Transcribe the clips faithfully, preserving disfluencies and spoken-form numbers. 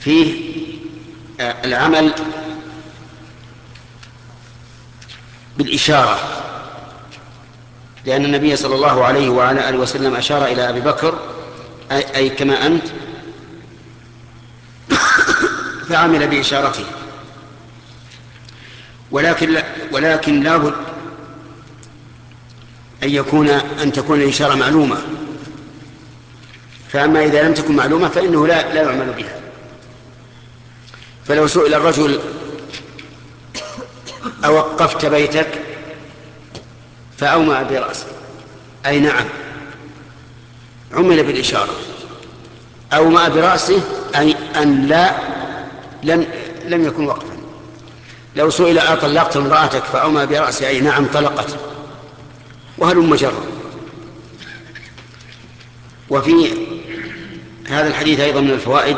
فيه العمل بالإشارة، لأن النبي صلى الله عليه وعلى آله وسلم أشار إلى أبي بكر أي, أي كما أنت، فعمل بإشارته. ولكن لا ولكن لابد أن يكون أن تكون الإشارة معلومة، فأما إذا لم تكن معلومة فإنه لا لا يعمل بها. فلو سئل الرجل: أوقفت بيتك؟ فأومأ برأسه أي نعم، عمل بالإشارة. أومأ برأسه أي أن لا لم لم يكن وقفا. لو سئل: أطلقت امرأتك؟ فأومأ برأسه أي نعم طلقت، وهلم جرا. وفي هذا الحديث أيضا من الفوائد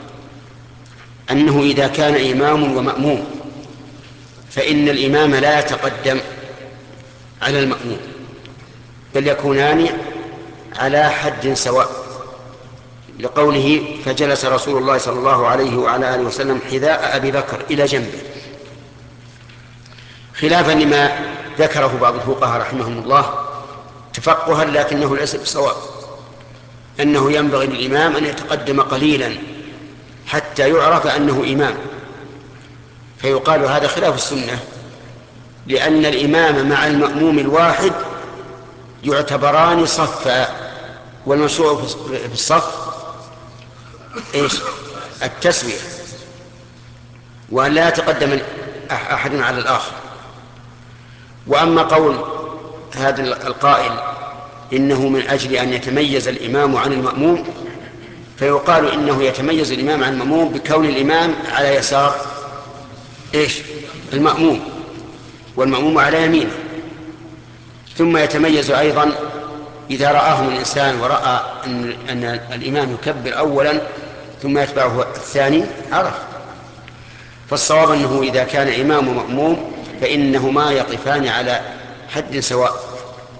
أنه إذا كان إمام ومأموم فإن الإمام لا يتقدم على المأموم، بل يكونان على حد سواء، لقوله: فجلس رسول الله صلى الله عليه وعلى آله وسلم حذاء أبي بكر إلى جنبه، خلافا لما ذكره بعض الفقهاء رحمهم الله تفقها لكنه ليس بصواب، أنه ينبغي للإمام أن يتقدم قليلا حتى يعرف أنه إمام، فيقال هذا خلاف السنة، لأن الإمام مع المأموم الواحد يعتبران صفا، والمشروع في الصف إيش؟ التسوية، وأن لا يتقدم أحد على الآخر. وأما قول هذا القائل إنه من أجل أن يتميز الإمام عن المأموم، فيقال إنه يتميز الإمام عن المأموم بكون الإمام على يسار إيش؟ المأموم، والمأموم على يمينه. ثم يتميز أيضا إذا رآهم الإنسان ورأى أن, أن الإمام يكبر أولا ثم يتبعه الثاني عرف. فالصواب أنه إذا كان إمام ومأموم فإنهما يقفان على حد سواء.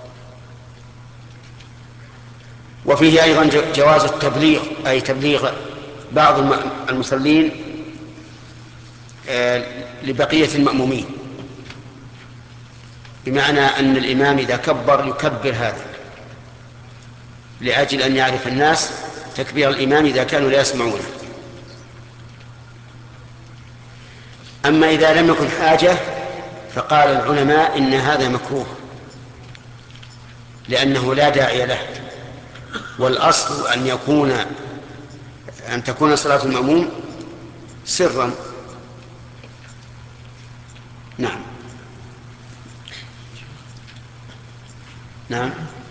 وفيه أيضا جواز التبليغ، أي تبليغ بعض المصلين لبقية المأمومين، بمعنى أن الإمام إذا كبر يكبر هذا لأجل أن يعرف الناس تكبير الإمام إذا كانوا لا يسمعونه. أما إذا لم يكن حاجة فقال العلماء إن هذا مكروه، لأنه لا داعي له، والأصل أن يكون أن تكون صلاة المأموم سرا. نعم نعم